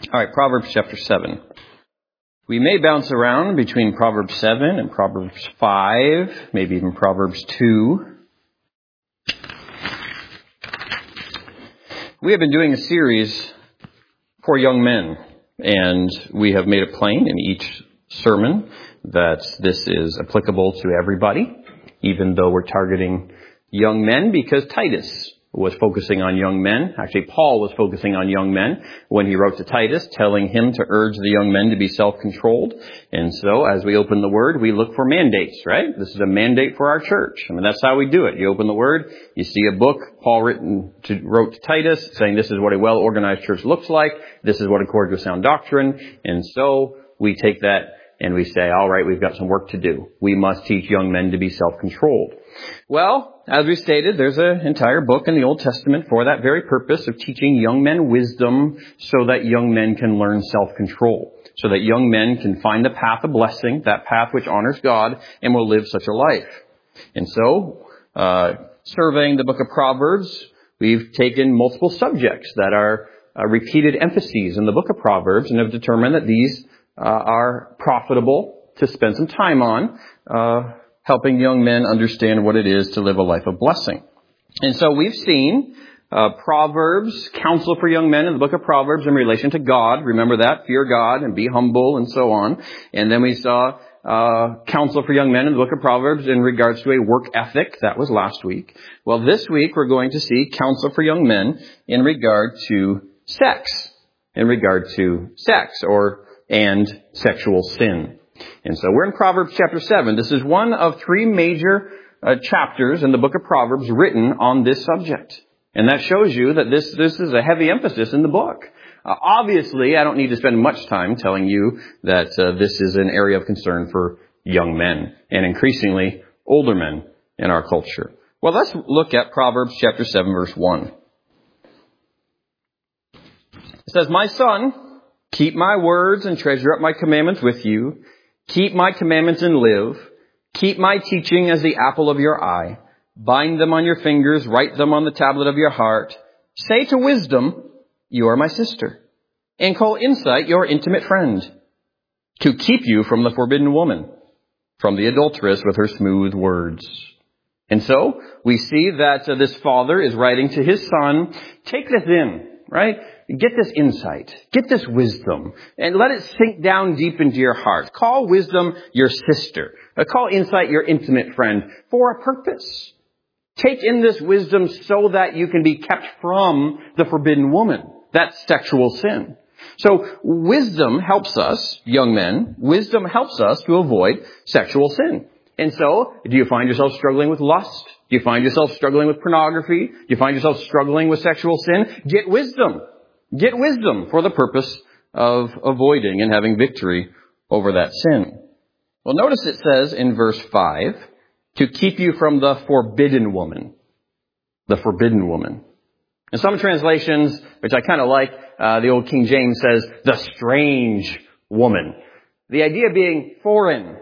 All right, Proverbs chapter 7. We may bounce around between Proverbs 7 and Proverbs 5, maybe even Proverbs 2. We have been doing a series for young men, and we have made it plain in each sermon that this is applicable to everybody, even though we're targeting young men, because Titus was focusing on young men. Actually, Paul was focusing on young men when he wrote to Titus, telling him to urge the young men to be self-controlled. And so, as we open the Word, we look for mandates, right? This is a mandate for our church. I mean, that's how we do it. You open the Word, you see a book Paul wrote to Titus, saying this is what a well-organized church looks like. This is what accords with sound doctrine. And so, we take that and we say, all right, we've got some work to do. We must teach young men to be self-controlled. Well, as we stated, there's an entire book in the Old Testament for that very purpose of teaching young men wisdom so that young men can learn self-control, so that young men can find the path of blessing, that path which honors God, and will live such a life. And so, surveying the book of Proverbs, we've taken multiple subjects that are repeated emphases in the book of Proverbs and have determined that these are profitable to spend some time on, helping young men understand what it is to live a life of blessing. And so we've seen Proverbs, counsel for young men in the book of Proverbs in relation to God. Remember that, fear God and be humble and so on. And then we saw counsel for young men in the book of Proverbs in regards to a work ethic. That was last week. Well, this week we're going to see counsel for young men in regard to sex, and sexual sin. And so we're in Proverbs chapter 7. This is one of three major chapters in the book of Proverbs written on this subject. And that shows you that this is a heavy emphasis in the book. Obviously, I don't need to spend much time telling you that this is an area of concern for young men and increasingly older men in our culture. Well, let's look at Proverbs chapter 7, verse 1. It says, "My son, keep my words and treasure up my commandments with you. Keep my commandments and live. Keep my teaching as the apple of your eye. Bind them on your fingers. Write them on the tablet of your heart. Say to wisdom, you are my sister. And call insight your intimate friend. To keep you from the forbidden woman, from the adulteress with her smooth words." And so we see that this father is writing to his son, take this in, right? Get this insight. Get this wisdom. And let it sink down deep into your heart. Call wisdom your sister. Call insight your intimate friend for a purpose. Take in this wisdom so that you can be kept from the forbidden woman. That's sexual sin. So wisdom helps us, young men, wisdom helps us to avoid sexual sin. And so, do you find yourself struggling with lust? Do you find yourself struggling with pornography? Do you find yourself struggling with sexual sin? Get wisdom. Get wisdom for the purpose of avoiding and having victory over that sin. Well, notice it says in verse 5, to keep you from the forbidden woman. The forbidden woman. In some translations, which I kind of like, the old King James says, the strange woman. The idea being foreign.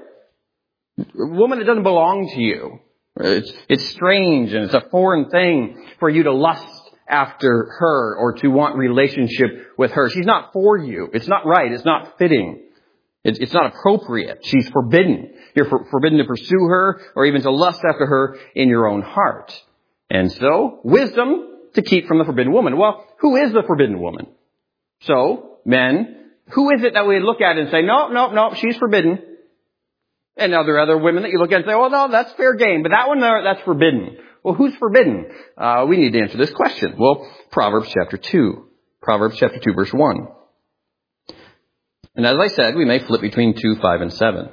A woman that doesn't belong to you. It's strange and it's a foreign thing for you to lust after her or to want relationship with her. She's not for you. It's not right. It's not fitting. It's not appropriate. She's forbidden. You're forbidden to pursue her or even to lust after her in your own heart. And so, wisdom to keep from the forbidden woman. Well, who is the forbidden woman? So, men, who is it that we look at and say, no, she's forbidden? And now there are other women that you look at and say, oh, no, that's fair game. But that one, that's forbidden. Well, who's forbidden? We need to answer this question. Well, Proverbs chapter 2. Proverbs chapter 2, verse 1. And as I said, we may flip between 2, 5, and 7.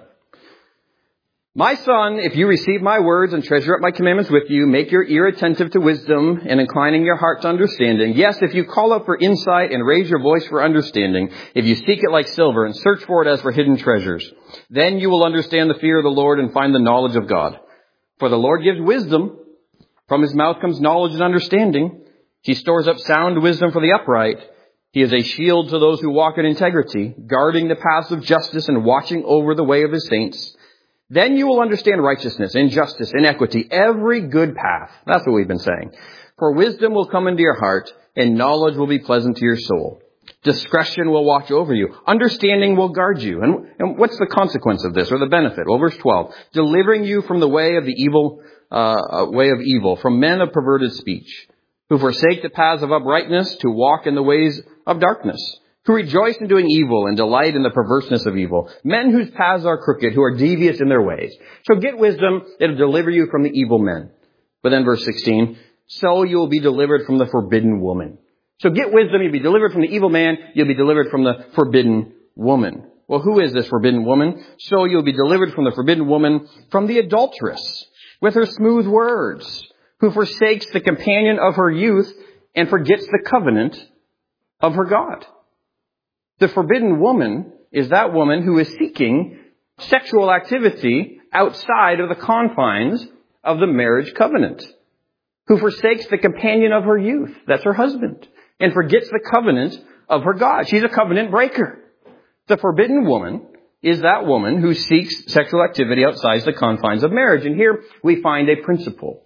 "My son, if you receive my words and treasure up my commandments with you, make your ear attentive to wisdom and inclining your heart to understanding. Yes, if you call up for insight and raise your voice for understanding, if you seek it like silver and search for it as for hidden treasures, then you will understand the fear of the Lord and find the knowledge of God. For the Lord gives wisdom. From his mouth comes knowledge and understanding. He stores up sound wisdom for the upright. He is a shield to those who walk in integrity, guarding the paths of justice and watching over the way of his saints. Then you will understand righteousness, injustice, and equity, every good path." That's what we've been saying. "For wisdom will come into your heart, and knowledge will be pleasant to your soul. Discretion will watch over you. Understanding will guard you. And what's the consequence of this, or the benefit? Well, verse 12. Delivering you from the way of the evil, from men of perverted speech, who forsake the paths of uprightness to walk in the ways of darkness, who rejoice in doing evil and delight in the perverseness of evil. Men whose paths are crooked, who are devious in their ways. So get wisdom, it'll deliver you from the evil men. But then verse 16, so you will be delivered from the forbidden woman. So get wisdom, you'll be delivered from the evil man, you'll be delivered from the forbidden woman. Well, who is this forbidden woman? So you'll be delivered from the forbidden woman, from the adulteress, with her smooth words, who forsakes the companion of her youth and forgets the covenant of her God. The forbidden woman is that woman who is seeking sexual activity outside of the confines of the marriage covenant, who forsakes the companion of her youth, that's her husband, and forgets the covenant of her God. She's a covenant breaker. The forbidden woman is that woman who seeks sexual activity outside the confines of marriage. And here we find a principle.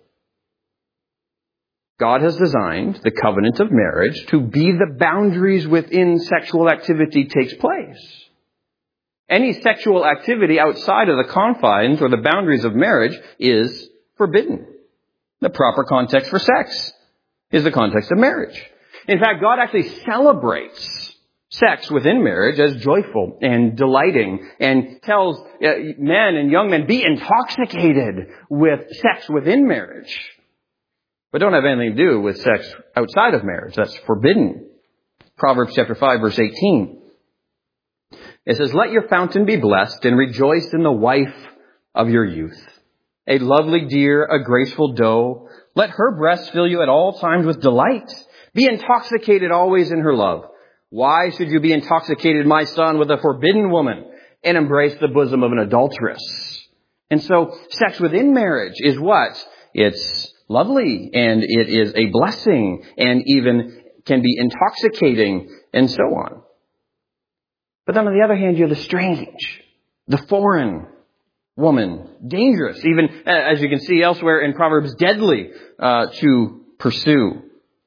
God has designed the covenant of marriage to be the boundaries within sexual activity takes place. Any sexual activity outside of the confines or the boundaries of marriage is forbidden. The proper context for sex is the context of marriage. In fact, God actually celebrates sex within marriage as joyful and delighting, and tells men and young men, be intoxicated with sex within marriage. But don't have anything to do with sex outside of marriage. That's forbidden. Proverbs chapter 5, verse 18. It says, let your fountain be blessed and rejoice in the wife of your youth. A lovely deer, a graceful doe. Let her breasts fill you at all times with delight. Be intoxicated always in her love. Why should you be intoxicated, my son, with a forbidden woman and embrace the bosom of an adulteress? And so sex within marriage is what? It's lovely, and it is a blessing, and even can be intoxicating, and so on. But then on the other hand, you have the strange, the foreign woman, dangerous, even as you can see elsewhere in Proverbs, deadly to pursue.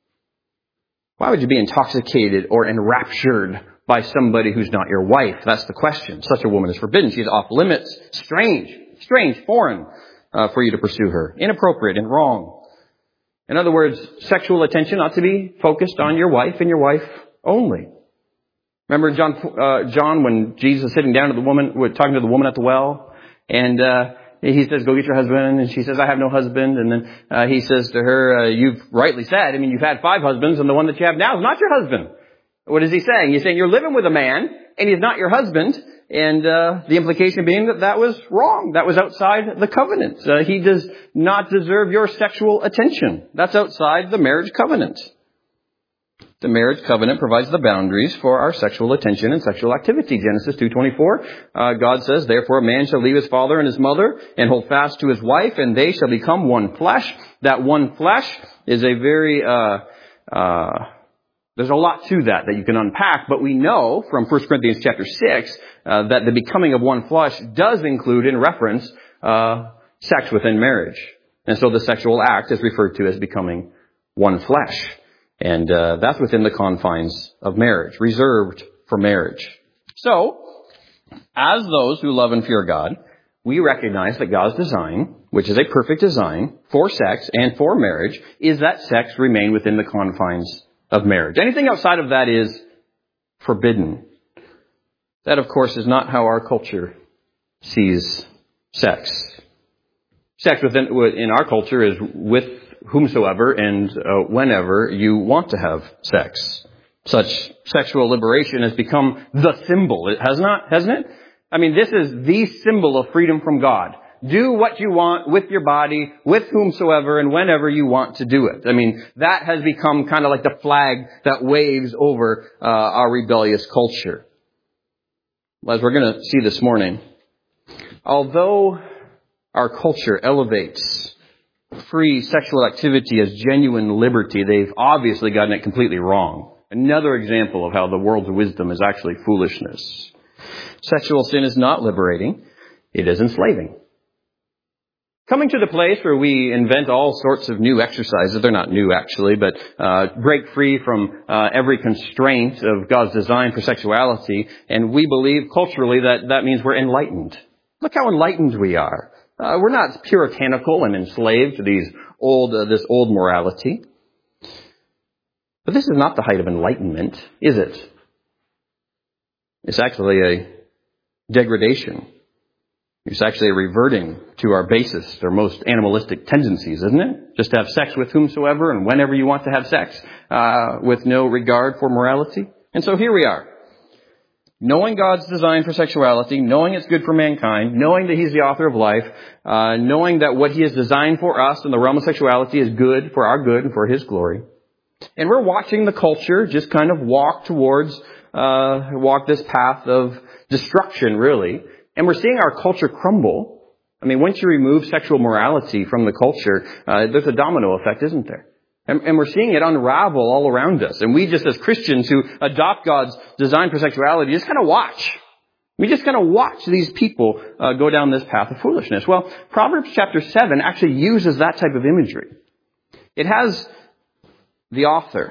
Why would you be intoxicated or enraptured by somebody who's not your wife? That's the question. Such a woman is forbidden. She's off limits, strange, foreign for you to pursue her. Inappropriate and wrong. In other words, sexual attention ought to be focused on your wife and your wife only. Remember John when Jesus was sitting down to the woman, talking to the woman at the well, and he says, go get your husband. And she says, I have no husband. And then he says to her, you've rightly said, you've had 5 husbands, and the one that you have now is not your husband. What is he saying? He's saying you're living with a man, and he's not your husband. And the implication being that was wrong. That was outside the covenant. He does not deserve your sexual attention. That's outside the marriage covenant. The marriage covenant provides the boundaries for our sexual attention and sexual activity. Genesis 2:24, God says, therefore a man shall leave his father and his mother and hold fast to his wife, and they shall become one flesh. That one flesh is a very, there's a lot to that you can unpack, but we know from 1 Corinthians chapter 6 that the becoming of one flesh does include in reference sex within marriage. And so the sexual act is referred to as becoming one flesh. And that's within the confines of marriage, reserved for marriage. So, as those who love and fear God, we recognize that God's design, which is a perfect design for sex and for marriage, is that sex remain within the confines of marriage. Anything outside of that is forbidden. That, of course, is not how our culture sees sex. Sex in our culture is with whomsoever and whenever you want to have sex. Such sexual liberation has become the symbol. It has not, hasn't it? This is the symbol of freedom from God. Do what you want with your body, with whomsoever and whenever you want to do it. That has become kind of like the flag that waves over our rebellious culture. As we're going to see this morning, although our culture elevates free sexual activity as genuine liberty, they've obviously gotten it completely wrong. Another example of how the world's wisdom is actually foolishness. Sexual sin is not liberating. It is enslaving. Coming to the place where we invent all sorts of new exercises. They're not new, actually, but break free from every constraint of God's design for sexuality. And we believe culturally that means we're enlightened. Look how enlightened we are. We're not puritanical and enslaved to this old morality. But this is not the height of enlightenment, is it? It's actually a degradation. It's actually a reverting to our basest, our most animalistic tendencies, isn't it? Just to have sex with whomsoever and whenever you want to have sex, with no regard for morality. And so here we are. Knowing God's design for sexuality, knowing it's good for mankind, knowing that He's the author of life, knowing that what He has designed for us in the realm of sexuality is good for our good and for His glory. And we're watching the culture just kind of walk this path of destruction, really. And we're seeing our culture crumble. I mean, once you remove sexual morality from the culture, there's a domino effect, isn't there? And we're seeing it unravel all around us. And we just, as Christians who adopt God's design for sexuality, just kind of watch. We just kind of watch these people go down this path of foolishness. Well, Proverbs chapter 7 actually uses that type of imagery. It has the author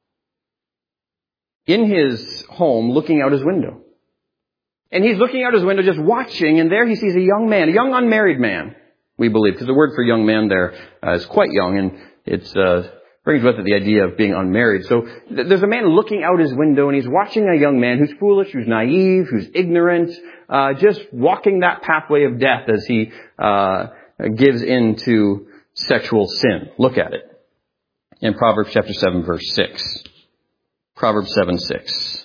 in his home looking out his window. And he's looking out his window just watching, and there he sees a young man, a young unmarried man, we believe, because the word for young man there is quite young, and it brings with it the idea of being unmarried. So there's a man looking out his window, and he's watching a young man who's foolish, who's naive, who's ignorant, just walking that pathway of death as he gives into sexual sin. Look at it in Proverbs chapter 7, verse 6. Proverbs 7:6.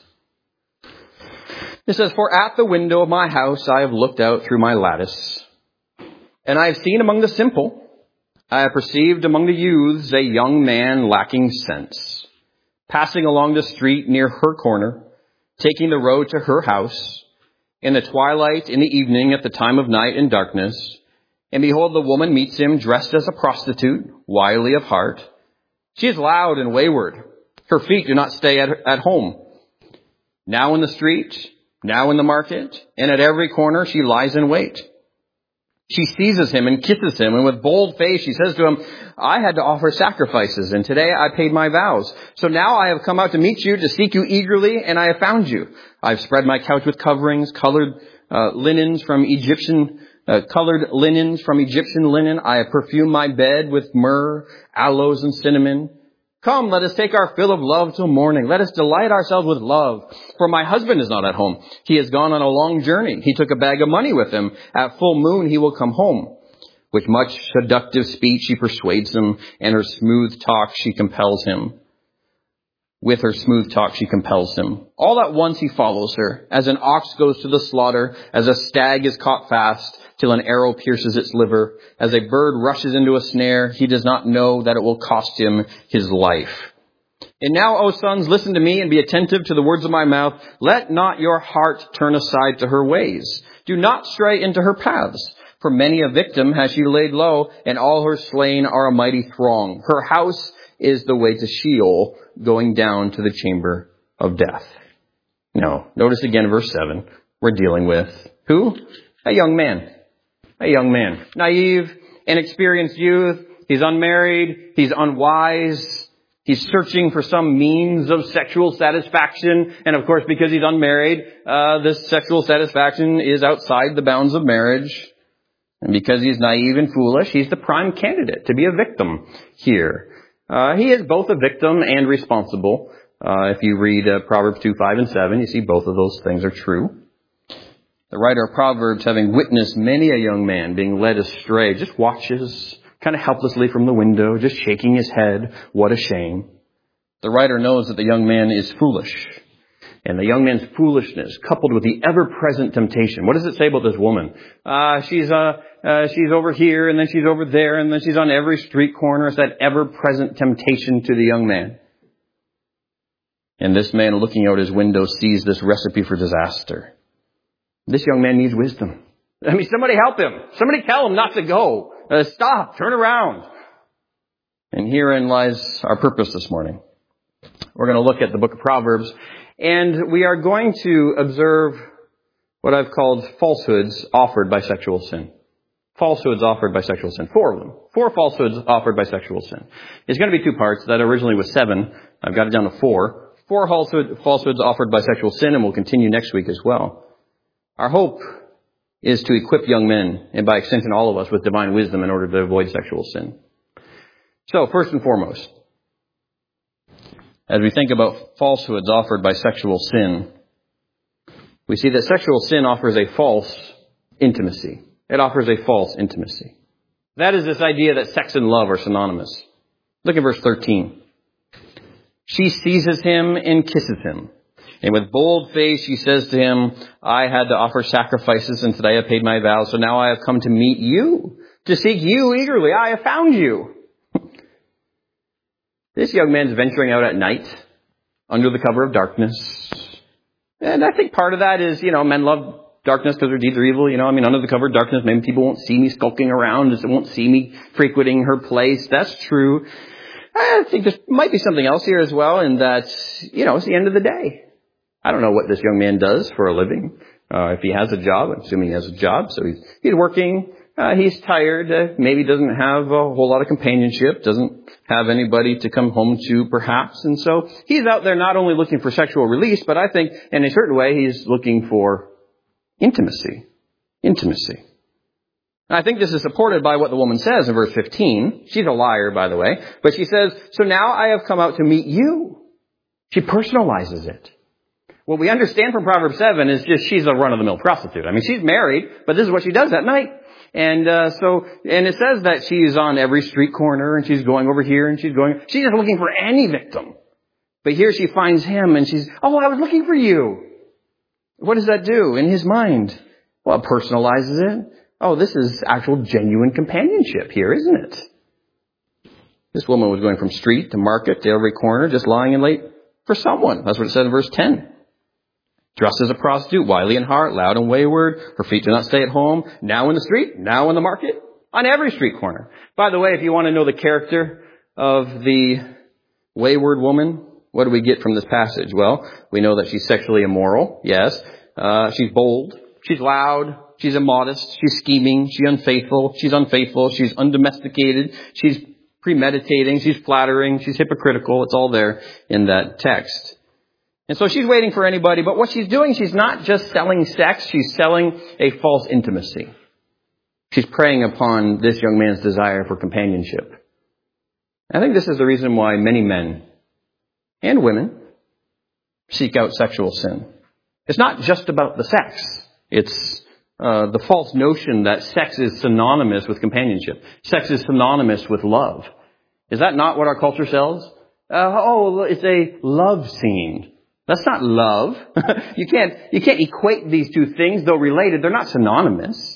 It says, "For at the window of my house I have looked out through my lattice, and I have seen among the simple, I have perceived among the youths a young man lacking sense, passing along the street near her corner, taking the road to her house, in the twilight, in the evening, at the time of night and darkness. And behold, the woman meets him dressed as a prostitute, wily of heart. She is loud and wayward. Her feet do not stay at home. Now in the street, now in the market, and at every corner she lies in wait. She seizes him and kisses him, and with bold face she says to him, I had to offer sacrifices, and today I paid my vows. So now I have come out to meet you, to seek you eagerly, and I have found you. I've spread my couch with coverings, colored linens from Egyptian linen. I have perfumed my bed with myrrh, aloes, and cinnamon. Come, let us take our fill of love till morning. Let us delight ourselves with love. For my husband is not at home. He has gone on a long journey. He took a bag of money with him. At full moon he will come home. With much seductive speech she persuades him, and her smooth talk she compels him. With her smooth talk she compels him. All at once he follows her, as an ox goes to the slaughter, as a stag is caught fast, till an arrow pierces its liver. As a bird rushes into a snare, he does not know that it will cost him his life. And now, O sons, listen to me and be attentive to the words of my mouth. Let not your heart turn aside to her ways. Do not stray into her paths. For many a victim has she laid low, and all her slain are a mighty throng. Her house is the way to Sheol, going down to the chamber of death. No, notice again verse 7. We're dealing with who? A young man. A young man. Naive, inexperienced youth. He's unmarried. He's unwise. He's searching for some means of sexual satisfaction. And of course, because he's unmarried, this sexual satisfaction is outside the bounds of marriage. And because he's naive and foolish, he's the prime candidate to be a victim here. He is both a victim and responsible. If you read Proverbs 2, 5, and 7, you see both of those things are true. The writer of Proverbs, having witnessed many a young man being led astray, just watches kind of helplessly from the window, just shaking his head. What a shame. The writer knows that the young man is foolish. And the young man's foolishness, coupled with the ever-present temptation. What does it say about this woman? She's over here, and then she's over there, and then she's on every street corner. It's that ever-present temptation to the young man. And this man, looking out his window, sees this recipe for disaster. This young man needs wisdom. I mean, somebody help him. Somebody tell him not to go. Stop. Turn around. And herein lies our purpose this morning. We're going to look at the book of Proverbs, and we are going to observe what I've called falsehoods offered by sexual sin. falsehoods offered by sexual sin. 4 of them. 4 falsehoods offered by sexual sin. It's going to be 2 parts. That originally was 7. I've got it down to 4. 4 falsehoods offered by sexual sin, and we'll continue next week as well. Our hope is to equip young men, and by extension all of us, with divine wisdom in order to avoid sexual sin. So, first and foremost, as we think about falsehoods offered by sexual sin, we see that sexual sin offers a false intimacy. It offers a false intimacy. That is this idea that sex and love are synonymous. Look at verse 13. She seizes him and kisses him. And with bold face, she says to him, I had to offer sacrifices, and today I paid my vows, so now I have come to meet you, to seek you eagerly. I have found you. This young man's venturing out at night, under the cover of darkness. And I think part of that is, men love darkness because their deeds are evil. Under the cover of darkness, maybe people won't see me skulking around, they won't see me frequenting her place. That's true. I think there might be something else here as well, in that, it's the end of the day. I don't know what this young man does for a living. If he has a job, I'm assuming he has a job, so he's working. He's tired. Maybe doesn't have a whole lot of companionship. Doesn't have anybody to come home to, perhaps. And so he's out there not only looking for sexual release, but I think in a certain way he's looking for intimacy. Intimacy. And I think this is supported by what the woman says in verse 15. She's a liar, by the way. But she says, so now I have come out to meet you. She personalizes it. What we understand from Proverbs 7 is just she's a run-of-the-mill prostitute. She's married, but this is what she does at night. And it says that she's on every street corner, and she's going over here, and she's just looking for any victim. But here she finds him, and I was looking for you. What does that do in his mind? Well, it personalizes it. Oh, this is actual genuine companionship here, isn't it? This woman was going from street to market to every corner, just lying in wait for someone. That's what it said in verse 10. Dressed as a prostitute, wily in heart, loud and wayward. Her feet do not stay at home. Now in the street, now in the market, on every street corner. By the way, if you want to know the character of the wayward woman, what do we get from this passage? Well, we know that she's sexually immoral. Yes. She's bold. She's loud. She's immodest. She's scheming. She's unfaithful. She's undomesticated. She's premeditating. She's flattering. She's hypocritical. It's all there in that text. And so she's waiting for anybody, but what she's doing, she's not just selling sex, she's selling a false intimacy. She's preying upon this young man's desire for companionship. I think this is the reason why many men and women seek out sexual sin. It's not just about the sex. It's the false notion that sex is synonymous with companionship. Sex is synonymous with love. Is that not what our culture sells? It's a love scene. That's not love. You can't equate these two things, though related. They're not synonymous.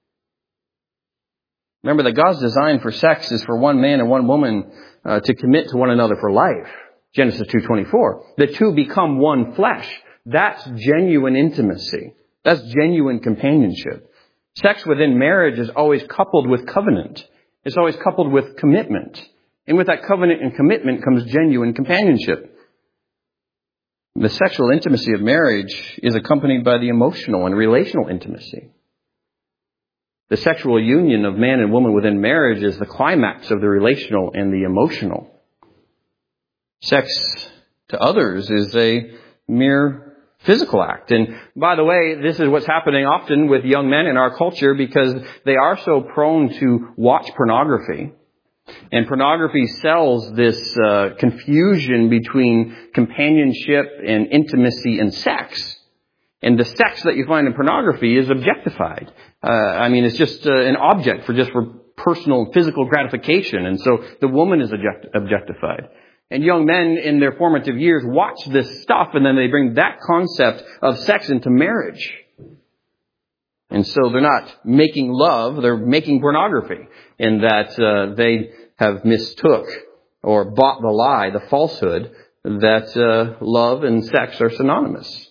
Remember that God's design for sex is for one man and one woman to commit to one another for life. Genesis 2:24. The two become one flesh. That's genuine intimacy. That's genuine companionship. Sex within marriage is always coupled with covenant. It's always coupled with commitment. And with that covenant and commitment comes genuine companionship. The sexual intimacy of marriage is accompanied by the emotional and relational intimacy. The sexual union of man and woman within marriage is the climax of the relational and the emotional. Sex to others is a mere physical act. And by the way, this is what's happening often with young men in our culture because they are so prone to watch pornography. And pornography sells this confusion between companionship and intimacy and sex. And the sex that you find in pornography is objectified. It's just an object for personal and physical gratification. And so the woman is objectified. And young men in their formative years watch this stuff and then they bring that concept of sex into marriage. And so they're not making love, they're making pornography. In that they have mistook or bought the lie, the falsehood, that love and sex are synonymous.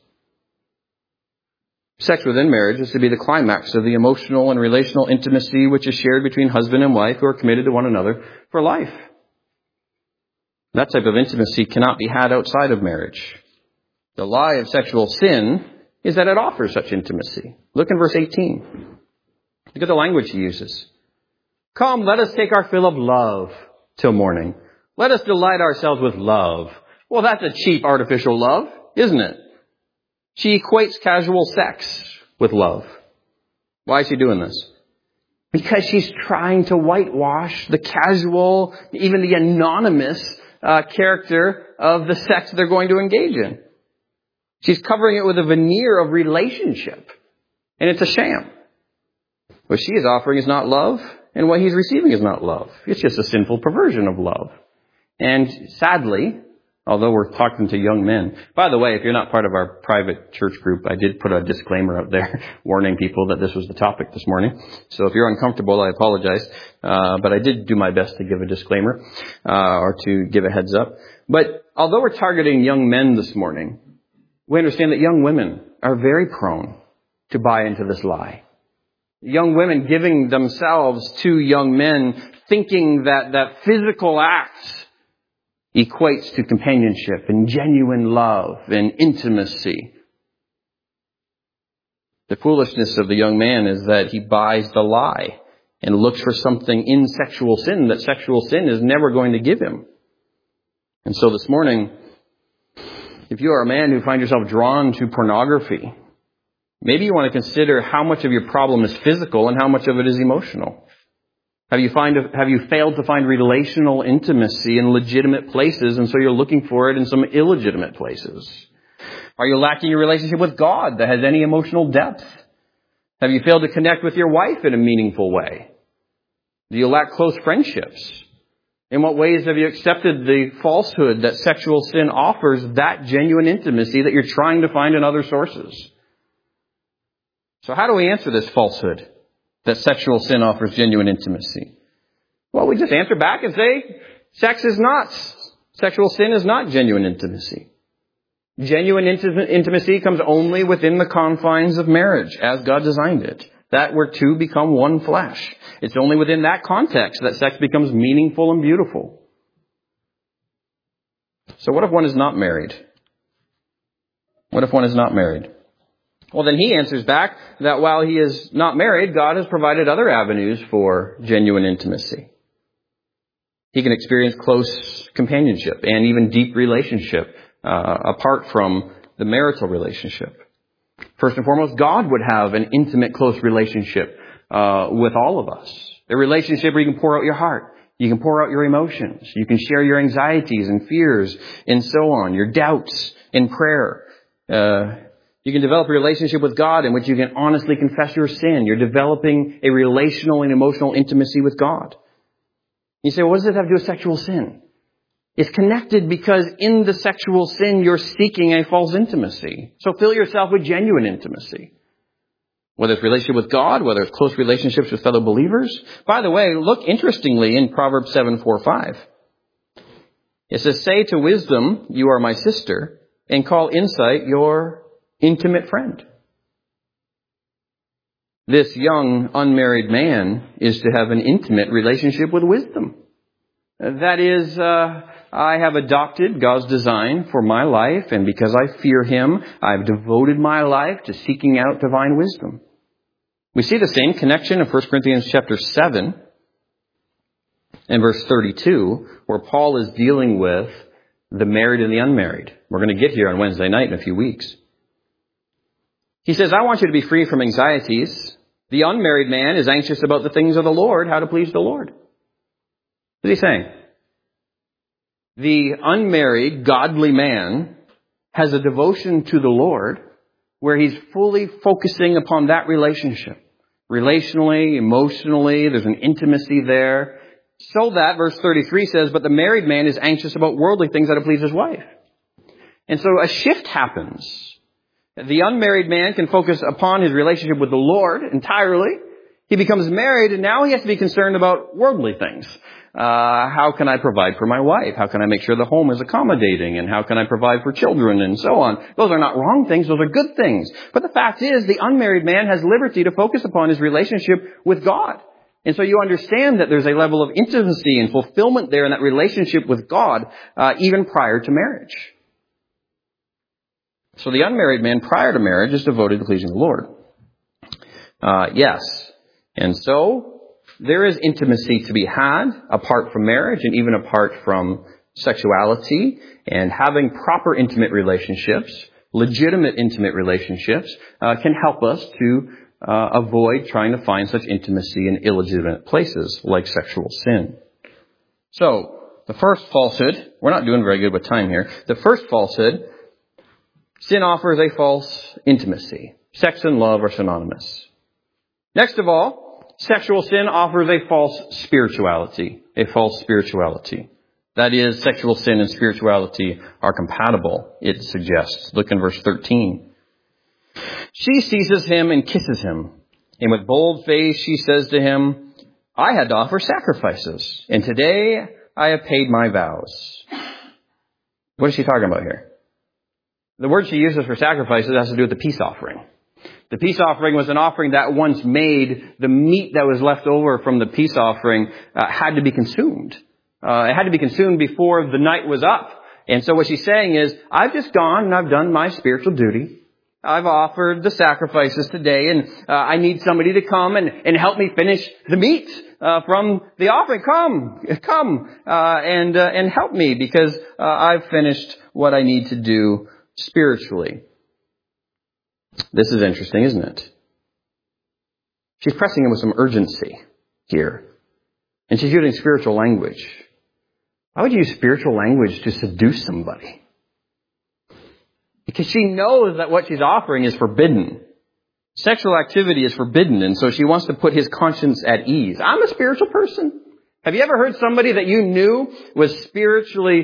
Sex within marriage is to be the climax of the emotional and relational intimacy which is shared between husband and wife who are committed to one another for life. That type of intimacy cannot be had outside of marriage. The lie of sexual sin is that it offers such intimacy. Look in verse 18. Look at the language he uses. Come, let us take our fill of love till morning. Let us delight ourselves with love. Well, that's a cheap artificial love, isn't it? She equates casual sex with love. Why is she doing this? Because she's trying to whitewash the casual, even the anonymous character of the sex they're going to engage in. She's covering it with a veneer of relationship. And it's a sham. What she is offering is not love, and what he's receiving is not love. It's just a sinful perversion of love. And sadly, although we're talking to young men. By the way, if you're not part of our private church group, I did put a disclaimer out there warning people that this was the topic this morning. So if you're uncomfortable, I apologize. But I did do my best to give a disclaimer, or to give a heads up. But although we're targeting young men this morning, we understand that young women are very prone to buy into this lie. Young women giving themselves to young men, thinking that physical acts equates to companionship and genuine love and intimacy. The foolishness of the young man is that he buys the lie and looks for something in sexual sin that sexual sin is never going to give him. And so this morning, if you are a man who finds yourself drawn to pornography, maybe you want to consider how much of your problem is physical and how much of it is emotional. Have you failed to find relational intimacy in legitimate places, and so you're looking for it in some illegitimate places? Are you lacking a relationship with God that has any emotional depth? Have you failed to connect with your wife in a meaningful way? Do you lack close friendships? In what ways have you accepted the falsehood that sexual sin offers that genuine intimacy that you're trying to find in other sources? So how do we answer this falsehood that sexual sin offers genuine intimacy? Well, we just answer back and say, sexual sin is not genuine intimacy. Genuine intimacy comes only within the confines of marriage, as God designed it. That where two become one flesh. It's only within that context that sex becomes meaningful and beautiful. So what if one is not married? What if one is not married? Well, then he answers back that while he is not married, God has provided other avenues for genuine intimacy. He can experience close companionship and even deep relationship apart from the marital relationship. First and foremost, God would have an intimate, close relationship with all of us. A relationship where you can pour out your heart. You can pour out your emotions. You can share your anxieties and fears and so on, your doubts in prayer. You can develop a relationship with God in which you can honestly confess your sin. You're developing a relational and emotional intimacy with God. You say, well, what does it have to do with sexual sin? It's connected because in the sexual sin, you're seeking a false intimacy. So fill yourself with genuine intimacy. Whether it's relationship with God, whether it's close relationships with fellow believers. By the way, look interestingly in Proverbs 7:4-5. It says, say to wisdom, you are my sister, and call insight your intimate friend. This young, unmarried man is to have an intimate relationship with wisdom. That is, I have adopted God's design for my life, and because I fear Him, I've devoted my life to seeking out divine wisdom. We see the same connection in 1 Corinthians chapter 7 and verse 32, where Paul is dealing with the married and the unmarried. We're going to get here on Wednesday night in a few weeks. He says, I want you to be free from anxieties. The unmarried man is anxious about the things of the Lord, how to please the Lord. What is he saying? The unmarried, godly man has a devotion to the Lord where he's fully focusing upon that relationship. Relationally, emotionally, there's an intimacy there. So that, verse 33 says, but the married man is anxious about worldly things that please his wife. And so a shift happens. The unmarried man can focus upon his relationship with the Lord entirely. He becomes married, and now he has to be concerned about worldly things. How can I provide for my wife? How can I make sure the home is accommodating? And how can I provide for children? And so on. Those are not wrong things. Those are good things. But the fact is, the unmarried man has liberty to focus upon his relationship with God. And so you understand that there's a level of intimacy and fulfillment there in that relationship with God, even prior to marriage. So the unmarried man prior to marriage is devoted to pleasing the Lord. Yes, And so there is intimacy to be had apart from marriage and even apart from sexuality. And having proper intimate relationships, legitimate intimate relationships, can help us to avoid trying to find such intimacy in illegitimate places like sexual sin. So, the first falsehood, we're not doing very good with time here. The first falsehood, sin offers a false intimacy. Sex and love are synonymous. Next of all, sexual sin offers a false spirituality. A false spirituality. That is, sexual sin and spirituality are compatible, it suggests. Look in verse 13. She seizes him and kisses him. And with bold face she says to him, I had to offer sacrifices, and today I have paid my vows. What is she talking about here? The word she uses for sacrifices has to do with the peace offering. The peace offering was an offering that once made, the meat that was left over from the peace offering had to be consumed. It had to be consumed before the night was up. And so what she's saying is, I've just gone and I've done my spiritual duty. I've offered the sacrifices today, and I need somebody to come and help me finish the meat from the offering. Come and help me, because I've finished what I need to do spiritually. This is interesting, isn't it? She's pressing him with some urgency here, and she's using spiritual language. Why would you use spiritual language to seduce somebody? Because she knows that what she's offering is forbidden. Sexual activity is forbidden, and so she wants to put his conscience at ease. I'm a spiritual person. Have you ever heard somebody that you knew was sexually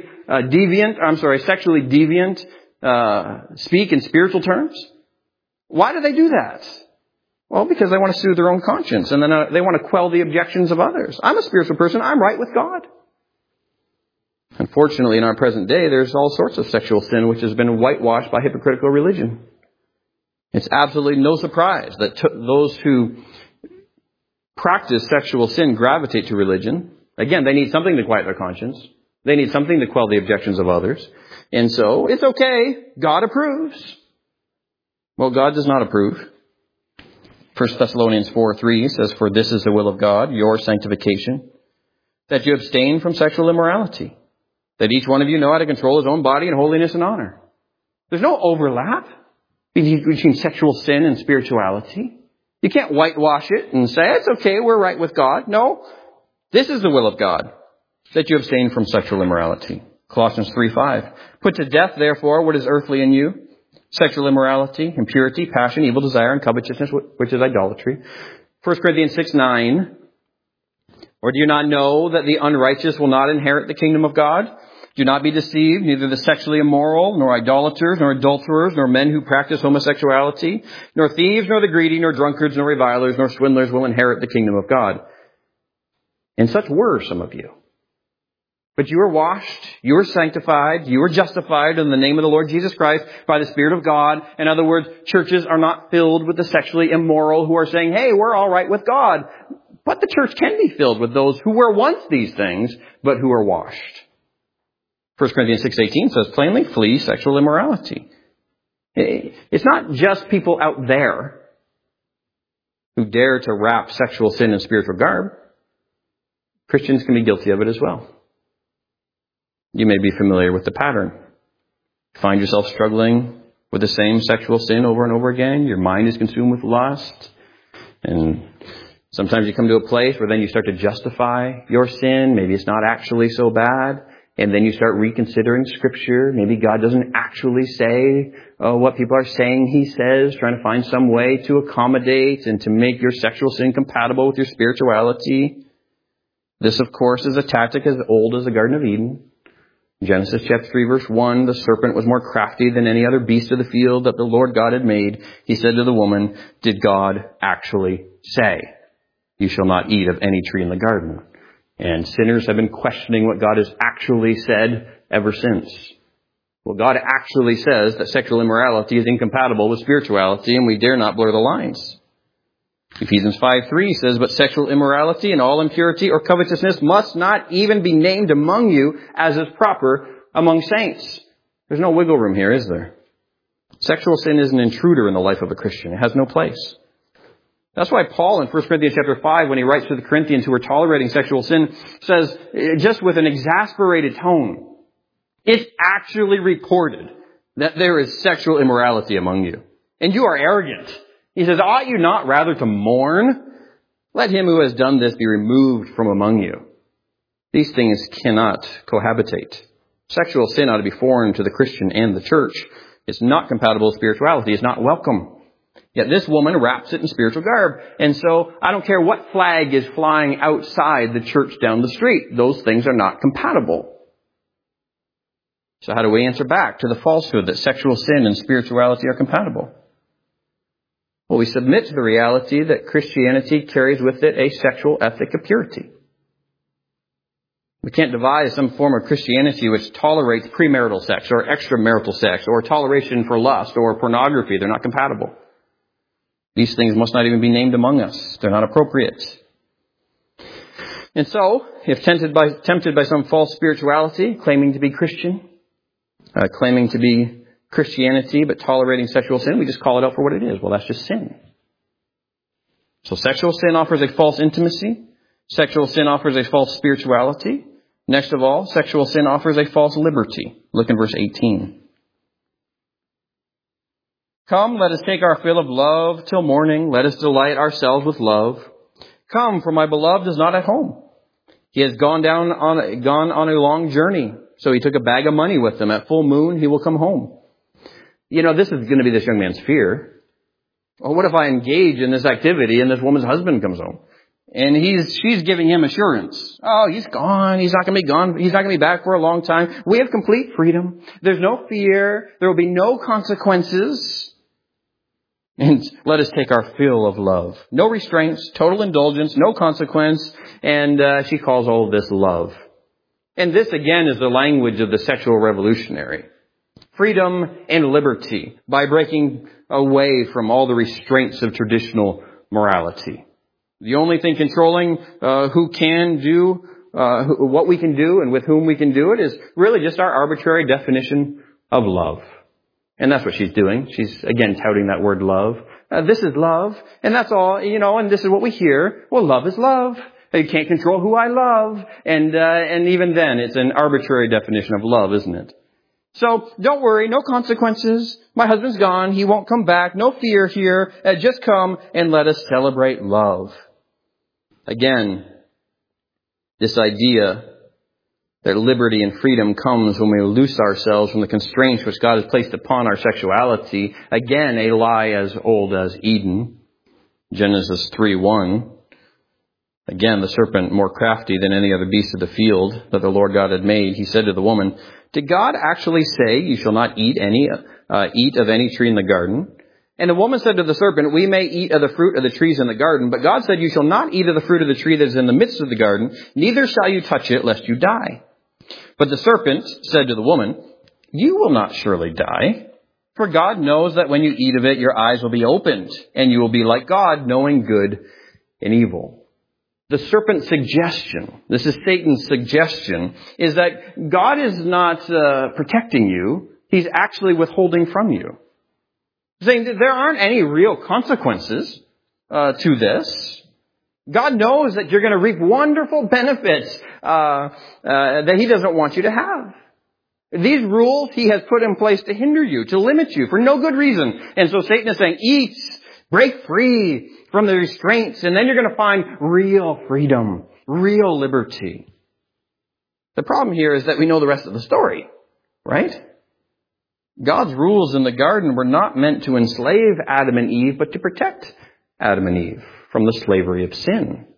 deviant, speak in spiritual terms? Why do they do that? Well, because they want to soothe their own conscience, and then they want to quell the objections of others. I'm a spiritual person. I'm right with God. Unfortunately, in our present day, there's all sorts of sexual sin which has been whitewashed by hypocritical religion. It's absolutely no surprise that those who practice sexual sin gravitate to religion. Again, they need something to quiet their conscience. They need something to quell the objections of others. And so, it's okay. God approves. Well, God does not approve. 1 Thessalonians 4:3 says, For this is the will of God, your sanctification, that you abstain from sexual immorality, that each one of you know how to control his own body in holiness and honor. There's no overlap between sexual sin and spirituality. You can't whitewash it and say, it's okay, we're right with God. No, this is the will of God, that you abstain from sexual immorality. Colossians 3:5. Put to death, therefore, what is earthly in you, sexual immorality, impurity, passion, evil desire, and covetousness, which is idolatry. 1 Corinthians 6:9. Or do you not know that the unrighteous will not inherit the kingdom of God? Do not be deceived, neither the sexually immoral, nor idolaters, nor adulterers, nor men who practice homosexuality, nor thieves, nor the greedy, nor drunkards, nor revilers, nor swindlers will inherit the kingdom of God. And such were some of you. But you are washed, you are sanctified, you are justified in the name of the Lord Jesus Christ by the Spirit of God. In other words, churches are not filled with the sexually immoral who are saying, hey, we're all right with God. But the church can be filled with those who were once these things, but who are washed. 1 Corinthians 6:18 says plainly, flee sexual immorality. It's not just people out there who dare to wrap sexual sin in spiritual garb. Christians can be guilty of it as well. You may be familiar with the pattern. Find yourself struggling with the same sexual sin over and over again. Your mind is consumed with lust. And sometimes you come to a place where then you start to justify your sin. Maybe it's not actually so bad. And then you start reconsidering Scripture. Maybe God doesn't actually say what people are saying He says, trying to find some way to accommodate and to make your sexual sin compatible with your spirituality. This, of course, is a tactic as old as the Garden of Eden. Genesis chapter 3, verse 1, the serpent was more crafty than any other beast of the field that the Lord God had made. He said to the woman, did God actually say, you shall not eat of any tree in the garden? And sinners have been questioning what God has actually said ever since. Well, God actually says that sexual immorality is incompatible with spirituality, and we dare not blur the lines. Ephesians 5:3 says, but sexual immorality and all impurity or covetousness must not even be named among you as is proper among saints. There's no wiggle room here, is there? Sexual sin is an intruder in the life of a Christian. It has no place. That's why Paul in 1 Corinthians chapter 5, when he writes to the Corinthians who are tolerating sexual sin, says, just with an exasperated tone, it's actually reported that there is sexual immorality among you. And you are arrogant. He says, ought you not rather to mourn? Let him who has done this be removed from among you. These things cannot cohabitate. Sexual sin ought to be foreign to the Christian and the church. It's not compatible with spirituality. It's not welcome. Yet this woman wraps it in spiritual garb. And so I don't care what flag is flying outside the church down the street. Those things are not compatible. So how do we answer back to the falsehood that sexual sin and spirituality are compatible? Well, we submit to the reality that Christianity carries with it a sexual ethic of purity. We can't devise some form of Christianity which tolerates premarital sex or extramarital sex or toleration for lust or pornography. They're not compatible. These things must not even be named among us. They're not appropriate. And so, if tempted by some false spirituality, claiming to be Christian, claiming to be Christianity, but tolerating sexual sin, we just call it out for what it is. Well, that's just sin. So sexual sin offers a false intimacy. Sexual sin offers a false spirituality. Next of all, sexual sin offers a false liberty. Look in verse 18. Come, let us take our fill of love till morning. Let us delight ourselves with love. Come, for my beloved is not at home. He has gone on a long journey. So he took a bag of money with him. At full moon, he will come home. You know, this is going to be this young man's fear. Well, what if I engage in this activity and this woman's husband comes home? And she's giving him assurance. Oh, he's gone. He's not going to be gone. He's not going to be back for a long time. We have complete freedom. There's no fear. There will be no consequences. And let us take our fill of love. No restraints, total indulgence, no consequence. And she calls all of this love. And this, again, is the language of the sexual revolutionary. Freedom and liberty by breaking away from all the restraints of traditional morality. The only thing controlling who can do what we can do and with whom we can do it is really just our arbitrary definition of love. And that's what she's doing. She's, again, touting that word love. This is love. And that's all, and this is what we hear. Well, love is love. You can't control who I love. And even then, it's an arbitrary definition of love, isn't it? So, don't worry. No consequences. My husband's gone. He won't come back. No fear here. Just come and let us celebrate love. Again, this idea that liberty and freedom comes when we loose ourselves from the constraints which God has placed upon our sexuality. Again, a lie as old as Eden. Genesis 3:1. Again, the serpent, more crafty than any other beast of the field that the Lord God had made, he said to the woman, did God actually say, you shall not eat of any tree in the garden? And the woman said to the serpent, we may eat of the fruit of the trees in the garden, but God said, you shall not eat of the fruit of the tree that is in the midst of the garden, neither shall you touch it, lest you die. But the serpent said to the woman, you will not surely die, for God knows that when you eat of it, your eyes will be opened, and you will be like God, knowing good and evil. The serpent's suggestion, this is Satan's suggestion, is that God is not protecting you. He's actually withholding from you. Saying that there aren't any real consequences to this. God knows that you're going to reap wonderful benefits that He doesn't want you to have. These rules He has put in place to hinder you, to limit you for no good reason. And so Satan is saying, eat, break free from the restraints, and then you're going to find real freedom, real liberty. The problem here is that we know the rest of the story, right? God's rules in the garden were not meant to enslave Adam and Eve, but to protect Adam and Eve from the slavery of sin.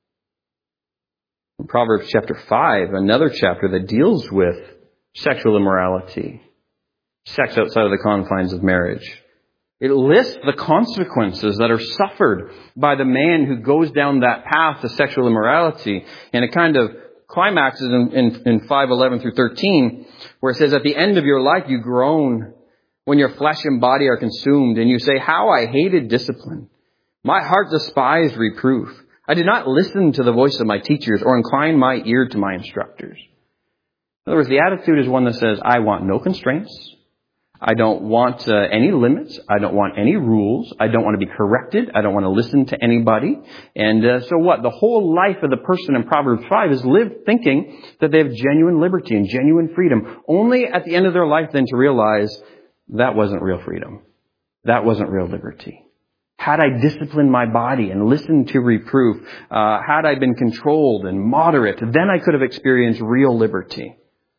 In Proverbs chapter 5, another chapter that deals with sexual immorality, sex outside of the confines of marriage. It lists the consequences that are suffered by the man who goes down that path to sexual immorality. And it kind of climaxes in 5:11 through 13, where it says, at the end of your life you groan when your flesh and body are consumed, and you say, how I hated discipline. My heart despised reproof. I did not listen to the voice of my teachers or incline my ear to my instructors. In other words, the attitude is one that says, I want no constraints. I don't want any limits. I don't want any rules. I don't want to be corrected. I don't want to listen to anybody. And so what? The whole life of the person in Proverbs 5 is lived thinking that they have genuine liberty and genuine freedom. Only at the end of their life then to realize that wasn't real freedom. That wasn't real liberty. Had I disciplined my body and listened to reproof, had I been controlled and moderate, then I could have experienced real liberty.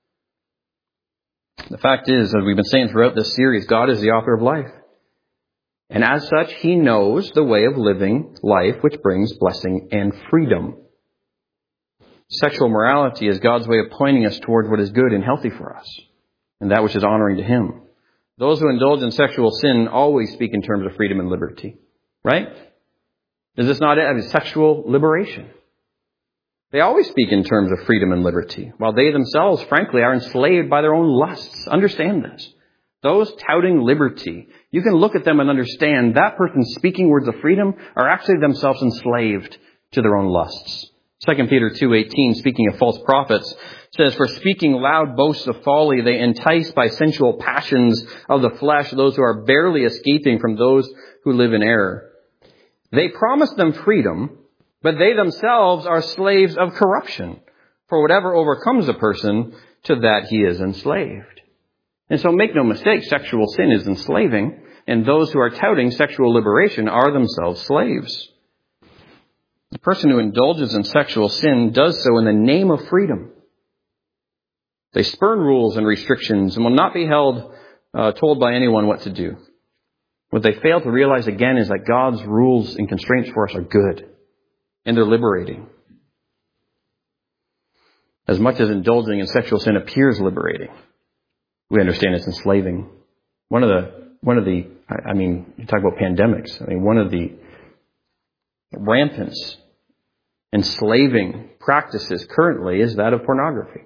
The fact is, as we've been saying throughout this series, God is the author of life. And as such, He knows the way of living life which brings blessing and freedom. Sexual morality is God's way of pointing us towards what is good and healthy for us, and that which is honoring to Him. Those who indulge in sexual sin always speak in terms of freedom and liberty. Right? Is this not it? I mean, sexual liberation. They always speak in terms of freedom and liberty, while they themselves, frankly, are enslaved by their own lusts. Understand this. Those touting liberty, you can look at them and understand that person speaking words of freedom are actually themselves enslaved to their own lusts. 2 Peter 2:18, speaking of false prophets, says, "For speaking loud boasts of folly, they entice by sensual passions of the flesh those who are barely escaping from those who live in error. They promise them freedom, but they themselves are slaves of corruption. For whatever overcomes a person, to that he is enslaved." And so make no mistake, sexual sin is enslaving, and those who are touting sexual liberation are themselves slaves. The person who indulges in sexual sin does so in the name of freedom. They spurn rules and restrictions and will not be told by anyone what to do. What they fail to realize again is that God's rules and constraints for us are good, and they're liberating. As much as indulging in sexual sin appears liberating, we understand it's enslaving. One of the, you talk about pandemics. One of the rampant, enslaving practices currently is that of pornography.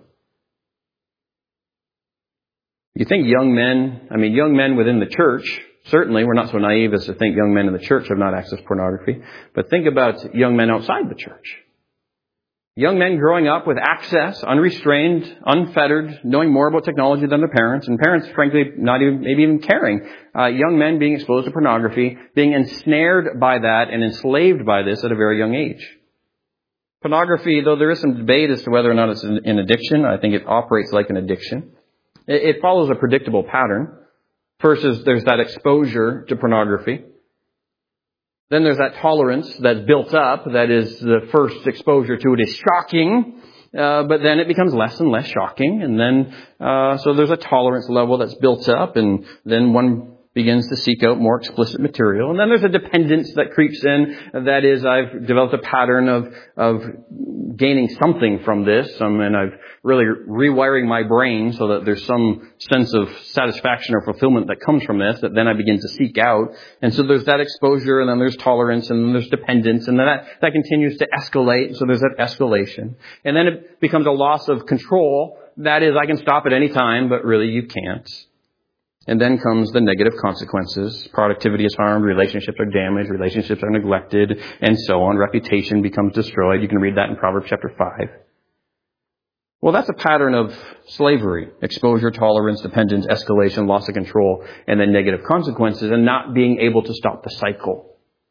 You think young men within the church, certainly we're not so naive as to think young men in the church have not accessed pornography, but think about young men outside the church. Young men growing up with access, unrestrained, unfettered, knowing more about technology than their parents, and parents, frankly, not even, maybe even caring. Young men being exposed to pornography, being ensnared by that and enslaved by this at a very young age. Pornography, though there is some debate as to whether or not it's an addiction, I think it operates like an addiction. It follows a predictable pattern. First is there's that exposure to pornography. Then there's that tolerance that's built up. That is, the first exposure to it is shocking, but then it becomes less and less shocking. And then, so there's a tolerance level that's built up, and then one begins to seek out more explicit material. And then there's a dependence that creeps in. That is, I've developed a pattern of gaining something from this, and I've really rewiring my brain so that there's some sense of satisfaction or fulfillment that comes from this that then I begin to seek out. And so there's that exposure, and then there's tolerance, and then there's dependence, and then that continues to escalate. So there's that escalation. And then it becomes a loss of control. That is, I can stop at any time, but really you can't. And then comes the negative consequences. Productivity is harmed, relationships are damaged, relationships are neglected, and so on. Reputation becomes destroyed. You can read that in Proverbs chapter 5. Well, that's a pattern of slavery. Exposure, tolerance, dependence, escalation, loss of control, and then negative consequences, and not being able to stop the cycle.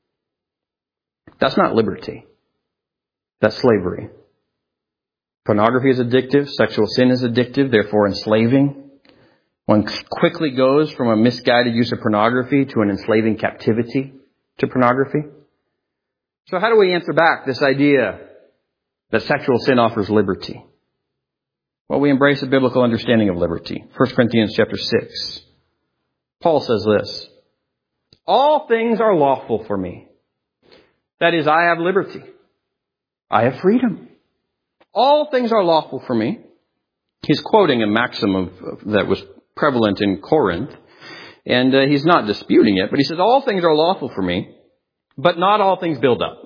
That's not liberty. That's slavery. Pornography is addictive. Sexual sin is addictive, therefore enslaving. One quickly goes from a misguided use of pornography to an enslaving captivity to pornography. So how do we answer back this idea that sexual sin offers liberty? Well, we embrace a biblical understanding of liberty. 1 Corinthians chapter 6. Paul says this, "All things are lawful for me." That is, I have liberty. I have freedom. All things are lawful for me. He's quoting a maxim that was prevalent in Corinth, and he's not disputing it, but he says, all things are lawful for me, but not all things build up.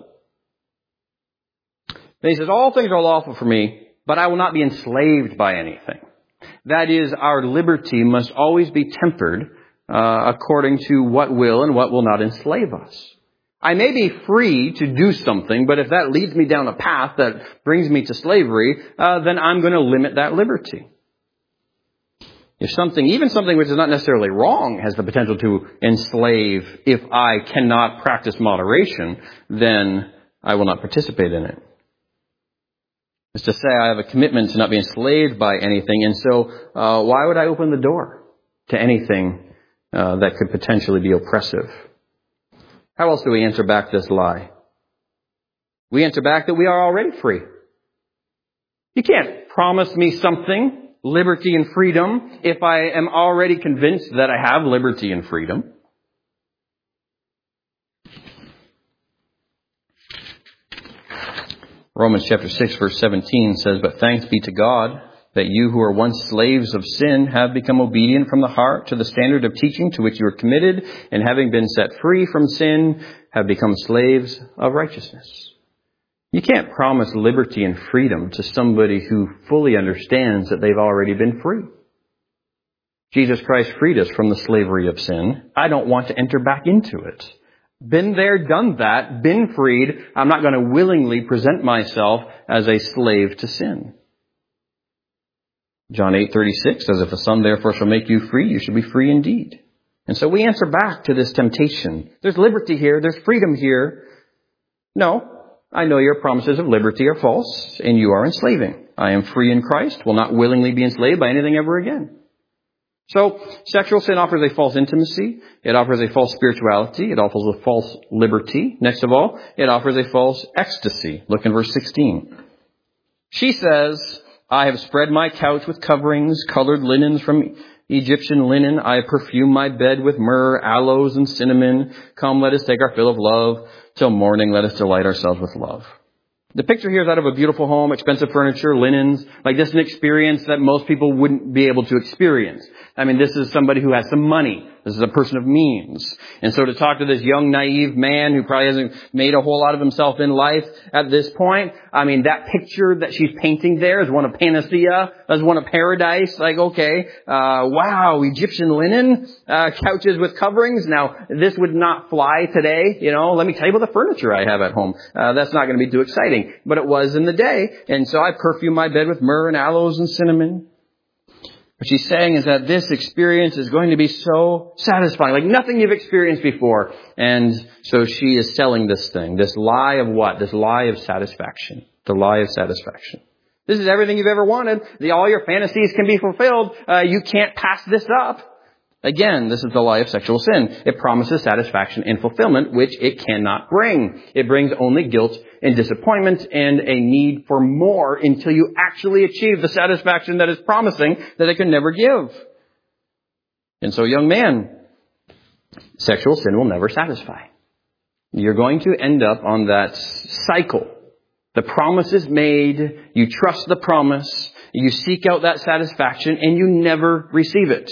Then he says, all things are lawful for me, but I will not be enslaved by anything. That is, our liberty must always be tempered according to what will and what will not enslave us. I may be free to do something, but if that leads me down a path that brings me to slavery, then I'm going to limit that liberty. If something, even something which is not necessarily wrong, has the potential to enslave, if I cannot practice moderation, then I will not participate in it. It's to say I have a commitment to not be enslaved by anything, and so why would I open the door to anything that could potentially be oppressive? How else do we answer back this lie? We answer back that we are already free. You can't promise me something, liberty and freedom, if I am already convinced that I have liberty and freedom. Romans chapter 6 verse 17 says, "But thanks be to God that you who were once slaves of sin have become obedient from the heart to the standard of teaching to which you were committed, and having been set free from sin, have become slaves of righteousness." You can't promise liberty and freedom to somebody who fully understands that they've already been free. Jesus Christ freed us from the slavery of sin. I don't want to enter back into it. Been there, done that, been freed. I'm not going to willingly present myself as a slave to sin. John 8:36 says, "If the Son therefore shall make you free, you shall be free indeed." And so we answer back to this temptation. There's liberty here. There's freedom here. No, I know your promises of liberty are false, and you are enslaving. I am free in Christ, will not willingly be enslaved by anything ever again. So, sexual sin offers a false intimacy. It offers a false spirituality. It offers a false liberty. Next of all, it offers a false ecstasy. Look in verse 16. She says, "I have spread my couch with coverings, colored linens from Egyptian linen. I have perfumed my bed with myrrh, aloes, and cinnamon. Come, let us take our fill of love. Till morning, let us delight ourselves with love." The picture here is out of a beautiful home, expensive furniture, linens. Like, this is an experience that most people wouldn't be able to experience. I mean, this is somebody who has some money. This is a person of means. And so to talk to this young, naive man who probably hasn't made a whole lot of himself in life at this point, I mean, that picture that she's painting there is one of panacea, is one of paradise. Like, okay, wow, Egyptian linen, couches with coverings. Now, this would not fly today. You know, let me tell you about the furniture I have at home. That's not going to be too exciting. But it was in the day. And so I perfume my bed with myrrh and aloes and cinnamon. What she's saying is that this experience is going to be so satisfying, like nothing you've experienced before. And so she is selling this thing, this lie of what? This lie of satisfaction. The lie of satisfaction. This is everything you've ever wanted. All your fantasies can be fulfilled. You can't pass this up. Again, this is the lie of sexual sin. It promises satisfaction and fulfillment, which it cannot bring. It brings only guilt and disappointment and a need for more until you actually achieve the satisfaction that is promising that it can never give. And so, young man, sexual sin will never satisfy. You're going to end up on that cycle. The promise is made, you trust the promise, you seek out that satisfaction, and you never receive it.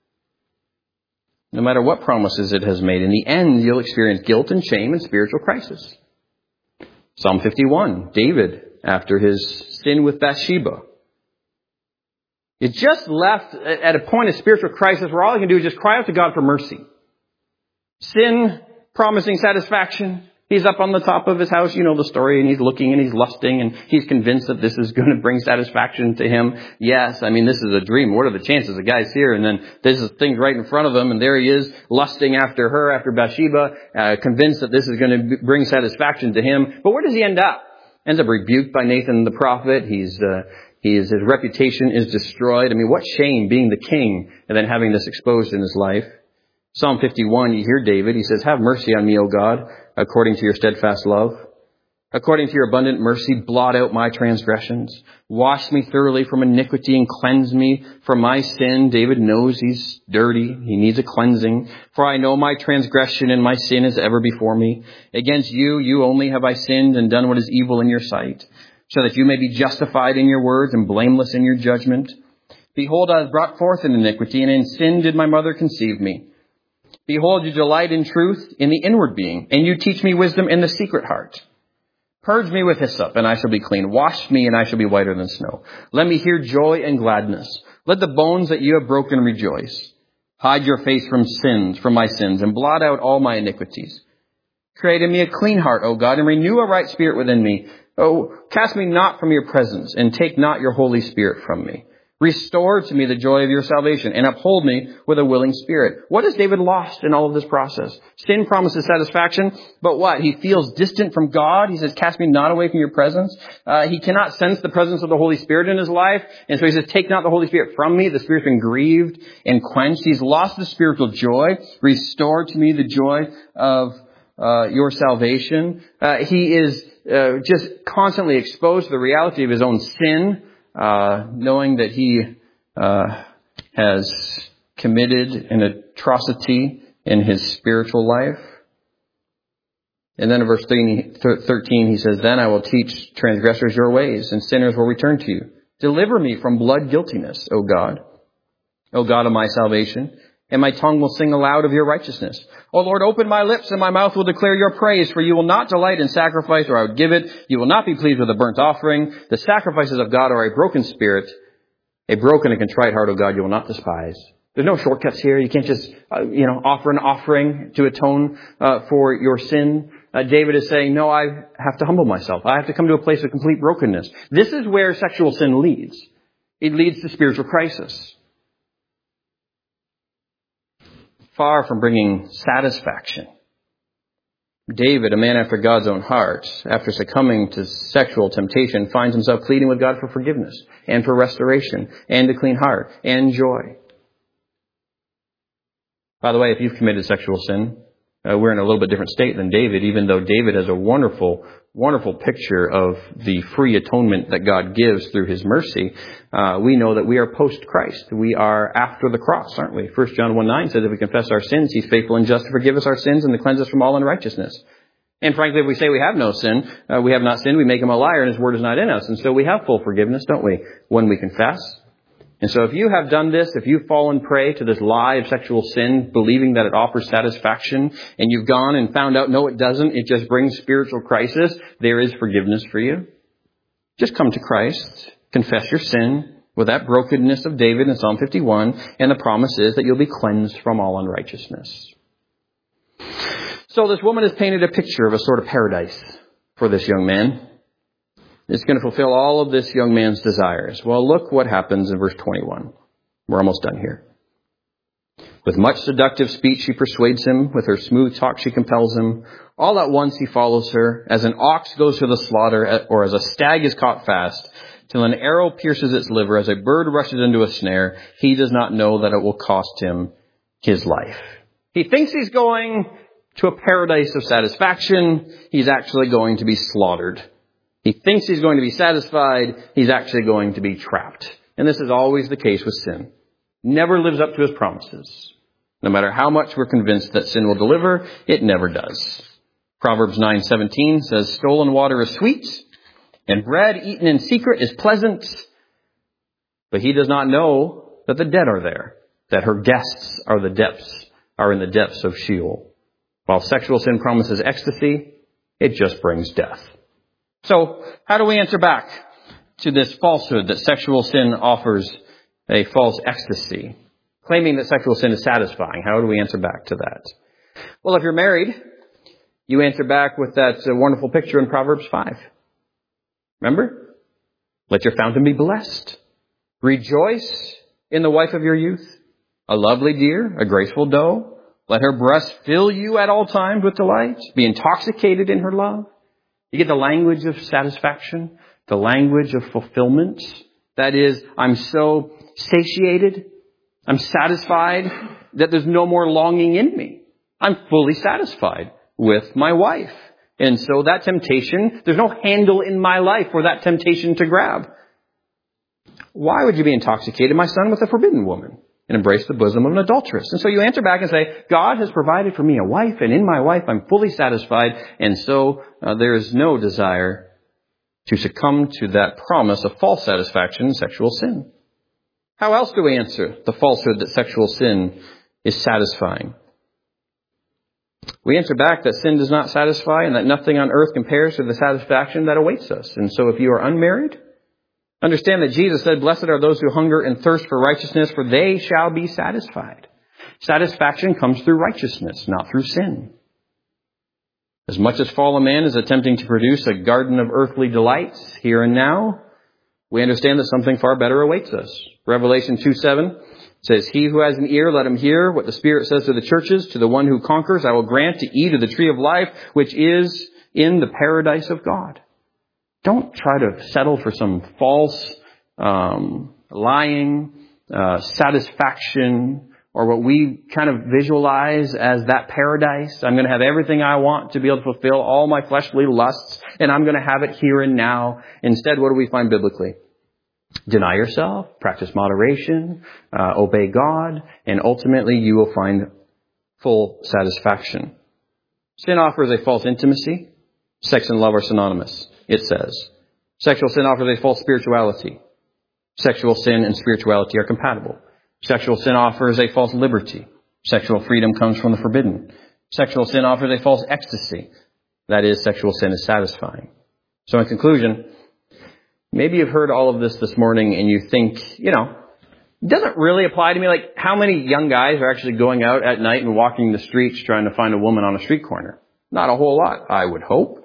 No matter what promises it has made, in the end, you'll experience guilt and shame and spiritual crisis. Psalm 51, David, after his sin with Bathsheba. It just left at a point of spiritual crisis where all he can do is just cry out to God for mercy. Sin, promising satisfaction. He's up on the top of his house, you know the story, and he's looking and he's lusting and he's convinced that this is going to bring satisfaction to him. Yes, I mean, this is a dream. What are the chances? The guy's here and then there's things right in front of him and there he is lusting after her, after Bathsheba, convinced that this is going to bring satisfaction to him. But where does he end up? Ends up rebuked by Nathan the prophet. His reputation is destroyed. I mean, what shame being the king and then having this exposed in his life. Psalm 51, you hear David. He says, "Have mercy on me, O God, according to your steadfast love. According to your abundant mercy, blot out my transgressions. Wash me thoroughly from iniquity and cleanse me from my sin." David knows he's dirty. He needs a cleansing. "For I know my transgression and my sin is ever before me. Against you, you only have I sinned and done what is evil in your sight, so that you may be justified in your words and blameless in your judgment. Behold, I was brought forth in iniquity, and in sin did my mother conceive me. Behold, you delight in truth in the inward being, and you teach me wisdom in the secret heart. Purge me with hyssop, and I shall be clean. Wash me, and I shall be whiter than snow. Let me hear joy and gladness. Let the bones that you have broken rejoice. Hide your face from my sins, and blot out all my iniquities. Create in me a clean heart, O God, and renew a right spirit within me. Oh, cast me not from your presence, and take not your Holy Spirit from me. Restore to me the joy of your salvation and uphold me with a willing spirit. What has David lost in all of this process? Sin promises satisfaction, but what? He feels distant from God. He says, cast me not away from your presence. He cannot sense the presence of the Holy Spirit in his life. And so he says, take not the Holy Spirit from me. The Spirit's been grieved and quenched. He's lost the spiritual joy. Restore to me the joy of your salvation. He is just constantly exposed to the reality of his own sin. Knowing that he has committed an atrocity in his spiritual life. And then in verse 13 he says, then I will teach transgressors your ways, and sinners will return to you. Deliver me from blood guiltiness, O God of my salvation, and my tongue will sing aloud of your righteousness. O Lord, open my lips, and my mouth will declare your praise, for you will not delight in sacrifice, or I would give it. You will not be pleased with a burnt offering. The sacrifices of God are a broken spirit, a broken and contrite heart, O God, you will not despise. There's no shortcuts here. You can't just, offer an offering to atone for your sin. David is saying, no, I have to humble myself. I have to come to a place of complete brokenness. This is where sexual sin leads. It leads to spiritual crisis. Far from bringing satisfaction. David, a man after God's own heart, after succumbing to sexual temptation, finds himself pleading with God for forgiveness and for restoration and a clean heart and joy. By the way, if you've committed sexual sin, we're in a little bit different state than David, even though David has a wonderful, wonderful picture of the free atonement that God gives through his mercy. We know that we are post-Christ. We are after the cross, aren't we? 1 John 1:9 says if we confess our sins, he's faithful and just to forgive us our sins and to cleanse us from all unrighteousness. And frankly, if we say we have no sin, we have not sinned, we make him a liar and his word is not in us. And so we have full forgiveness, don't we, when we confess? And so if you have done this, if you've fallen prey to this lie of sexual sin, believing that it offers satisfaction, and you've gone and found out, no, it doesn't, it just brings spiritual crisis, there is forgiveness for you. Just come to Christ, confess your sin with that brokenness of David in Psalm 51, and the promise is that you'll be cleansed from all unrighteousness. So this woman has painted a picture of a sort of paradise for this young man. It's going to fulfill all of this young man's desires. Well, look what happens in verse 21. We're almost done here. With much seductive speech she persuades him. With her smooth talk she compels him. All at once he follows her. As an ox goes to the slaughter, or as a stag is caught fast, till an arrow pierces its liver, as a bird rushes into a snare, he does not know that it will cost him his life. He thinks he's going to a paradise of satisfaction. He's actually going to be slaughtered. He thinks he's going to be satisfied. He's actually going to be trapped. And this is always the case with sin. Never lives up to his promises. No matter how much we're convinced that sin will deliver, it never does. Proverbs 9:17 says, stolen water is sweet, and bread eaten in secret is pleasant. But he does not know that the dead are there, that her guests are in the depths of Sheol. While sexual sin promises ecstasy, it just brings death. So, how do we answer back to this falsehood that sexual sin offers a false ecstasy, claiming that sexual sin is satisfying? How do we answer back to that? Well, if you're married, you answer back with that wonderful picture in Proverbs 5. Remember? Let your fountain be blessed. Rejoice in the wife of your youth, a lovely deer, a graceful doe. Let her breast fill you at all times with delight. Be intoxicated in her love. You get the language of satisfaction, the language of fulfillment. That is, I'm so satiated, I'm satisfied that there's no more longing in me. I'm fully satisfied with my wife. And so that temptation, there's no handle in my life for that temptation to grab. Why would you be intoxicated, my son, with a forbidden woman and embrace the bosom of an adulteress? And so you answer back and say, God has provided for me a wife, and in my wife I'm fully satisfied, and so there is no desire to succumb to that promise of false satisfaction in sexual sin. How else do we answer the falsehood that sexual sin is satisfying? We answer back that sin does not satisfy and that nothing on earth compares to the satisfaction that awaits us. And so if you are unmarried, understand that Jesus said, blessed are those who hunger and thirst for righteousness, for they shall be satisfied. Satisfaction comes through righteousness, not through sin. As much as fallen man is attempting to produce a garden of earthly delights here and now, we understand that something far better awaits us. Revelation 2:7 says, "He who has an ear, let him hear what the Spirit says to the churches. To the one who conquers, I will grant to eat of the tree of life, which is in the paradise of God." Don't try to settle for some false, lying, satisfaction, or what we kind of visualize as that paradise. I'm going to have everything I want to be able to fulfill all my fleshly lusts, and I'm going to have it here and now. Instead, what do we find biblically? Deny yourself, practice moderation, obey God, and ultimately you will find full satisfaction. Sin offers a false intimacy. Sex and love are synonymous, it says. Sexual sin offers a false spirituality. Sexual sin and spirituality are compatible. Sexual sin offers a false liberty. Sexual freedom comes from the forbidden. Sexual sin offers a false ecstasy. That is, sexual sin is satisfying. So in conclusion, maybe you've heard all of this morning and you think, it doesn't really apply to me. Like, how many young guys are actually going out at night and walking the streets trying to find a woman on a street corner? Not a whole lot, I would hope.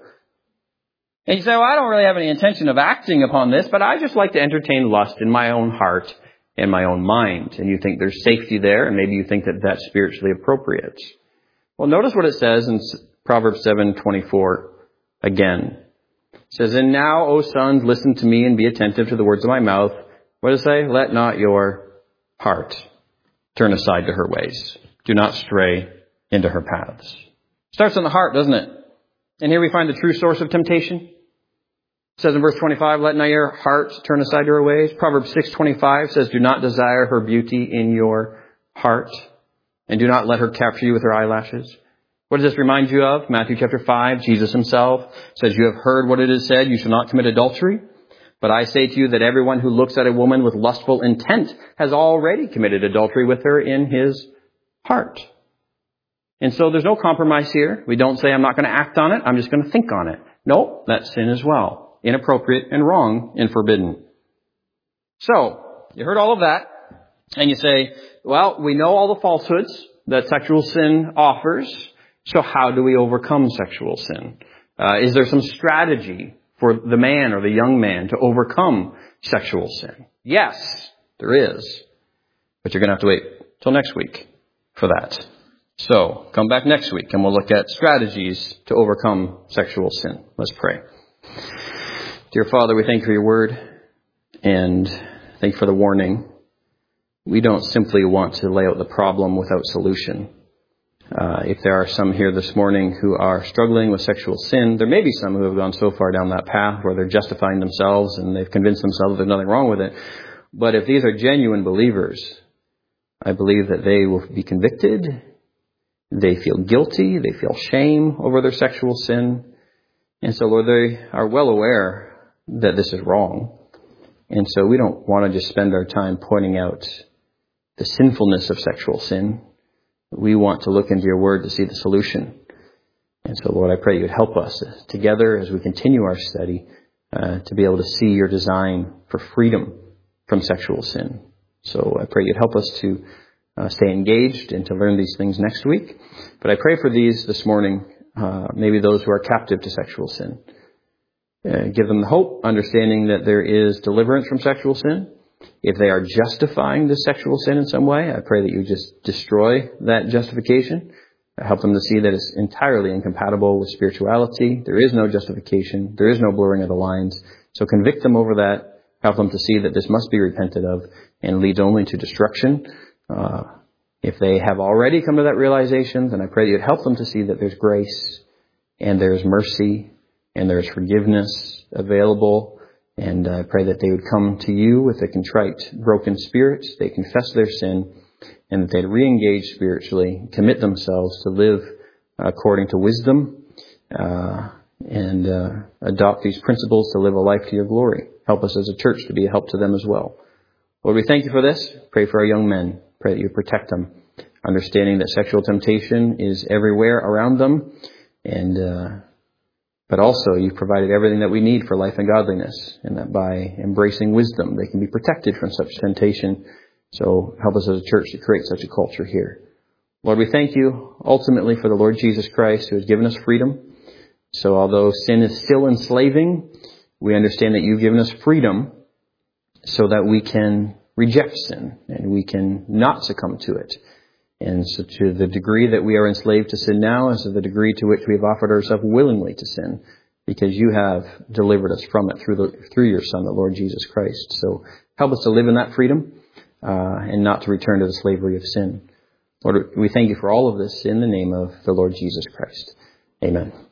And you say, well, I don't really have any intention of acting upon this, but I just like to entertain lust in my own heart and my own mind. And you think there's safety there, and maybe you think that that's spiritually appropriate. Well, notice what it says in Proverbs 7:24 again. It says, "And now, O sons, listen to me and be attentive to the words of my mouth." What does it say? "Let not your heart turn aside to her ways. Do not stray into her paths." Starts in the heart, doesn't it? And here we find the true source of temptation. It says in verse 25, "Let not your heart turn aside to her ways." Proverbs 6:25 says, "Do not desire her beauty in your heart, and do not let her capture you with her eyelashes." What does this remind you of? Matthew chapter 5, Jesus himself says, "You have heard what it is said, you shall not commit adultery. But I say to you that everyone who looks at a woman with lustful intent has already committed adultery with her in his heart." And so there's no compromise here. We don't say, I'm not going to act on it, I'm just going to think on it. No, that's sin as well. Inappropriate and wrong and forbidden. So, you heard all of that, and you say, well, we know all the falsehoods that sexual sin offers, so how do we overcome sexual sin? Is there some strategy for the man or the young man to overcome sexual sin? Yes, there is. But you're going to have to wait till next week for that. So, come back next week and we'll look at strategies to overcome sexual sin. Let's pray. Dear Father, we thank you for your word and thank you for the warning. We don't simply want to lay out the problem without solution. If there are some here this morning who are struggling with sexual sin, there may be some who have gone so far down that path where they're justifying themselves and they've convinced themselves there's nothing wrong with it. But if these are genuine believers, I believe that they will be convicted. They feel guilty. They feel shame over their sexual sin. And so, Lord, they are well aware that this is wrong. And so we don't want to just spend our time pointing out the sinfulness of sexual sin. We want to look into your word to see the solution. And so, Lord, I pray you'd help us together as we continue our study to be able to see your design for freedom from sexual sin. So I pray you'd help us to stay engaged and to learn these things next week. But I pray for these this morning, maybe those who are captive to sexual sin. Give them the hope, understanding that there is deliverance from sexual sin. If they are justifying this sexual sin in some way, I pray that you just destroy that justification. Help them to see that it's entirely incompatible with spirituality. There is no justification. There is no blurring of the lines. So convict them over that. Help them to see that this must be repented of and leads only to destruction. If they have already come to that realization, then I pray that you'd help them to see that there's grace and there's mercy and there's forgiveness available. And I pray that they would come to you with a contrite, broken spirit. They confess their sin and that they'd re-engage spiritually, commit themselves to live according to wisdom and adopt these principles to live a life to your glory. Help us as a church to be a help to them as well. Lord, we thank you for this. Pray for our young men. Pray that you protect them, understanding that sexual temptation is everywhere around them, and but also you've provided everything that we need for life and godliness, and that by embracing wisdom, they can be protected from such temptation. So help us as a church to create such a culture here. Lord, we thank you ultimately for the Lord Jesus Christ, who has given us freedom. So although sin is still enslaving, we understand that you've given us freedom so that we can reject sin and we can not succumb to it. And so to the degree that we are enslaved to sin now is the degree to which we have offered ourselves willingly to sin, because you have delivered us from it through your Son, the Lord Jesus Christ. So help us to live in that freedom and not to return to the slavery of sin. Lord, we thank you for all of this in the name of the Lord Jesus Christ. Amen.